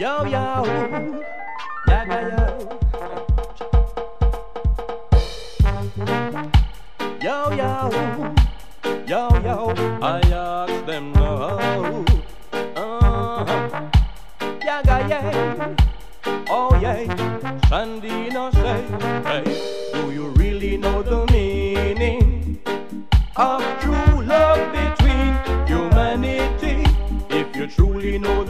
Yo, yo, yaga, yo, yo, I ask them now. Yaga, yeah, oh yeah, Sandina say, hey, do you really know the meaning of true love between humanity? If you truly know